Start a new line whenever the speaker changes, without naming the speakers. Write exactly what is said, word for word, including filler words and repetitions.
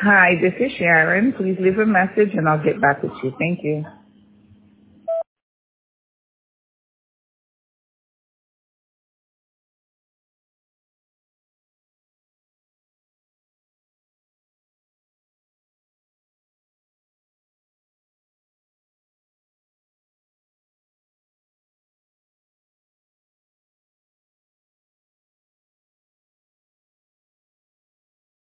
Hi, this is Sharon. Please leave a message and I'll get back with you. Thank you.